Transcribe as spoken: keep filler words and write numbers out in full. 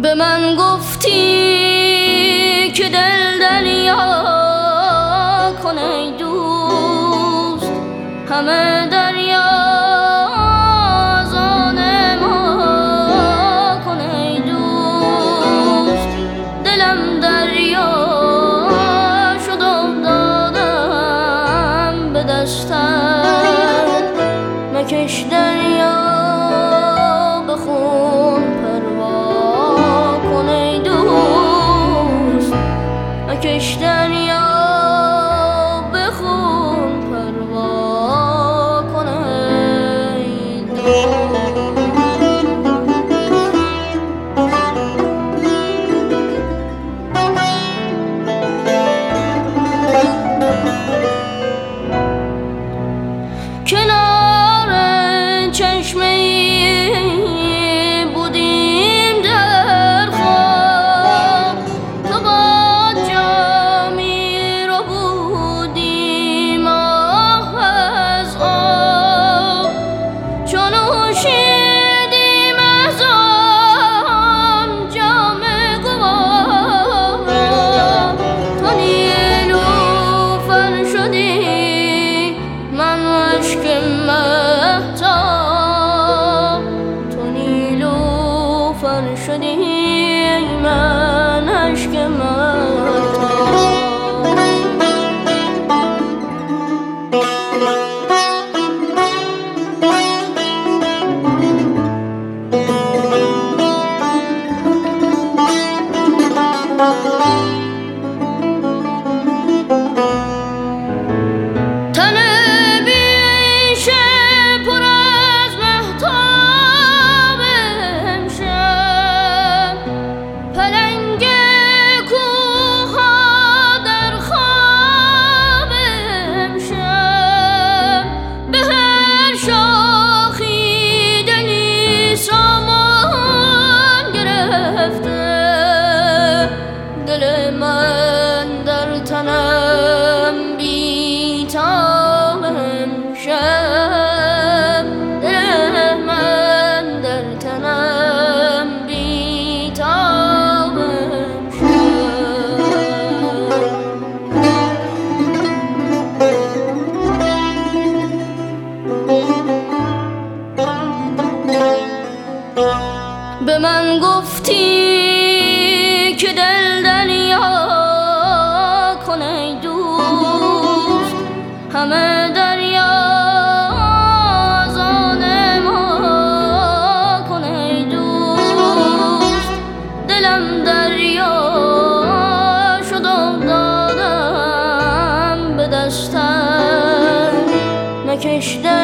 به من گفتی که دل دریا کن ای دوست، همه دریا از آن ما کن ای دوست. دلم دریا شد و دادم به دستت، مکش دریا بخون پروا کن ای دوست، مکش دریا بخون پروا کن ای دوست. کنار چشمه بودیم در خواب، تو با جامی رو بودیم آه از آب، چون نوشیدیم از آن جام گوار، تو نیلوفر شدی من اشک مهتاب، تو نیلوفر شدی من اشک مهتاب. دل من در تنم بی‌تاب امشب، دل من در تنم بی‌تاب امشب. به من گفتی که دل دریا کن ای دوست، همه دریا از آن ما کن ای دوست. دلم دریا شد و دادم به دستت، مکش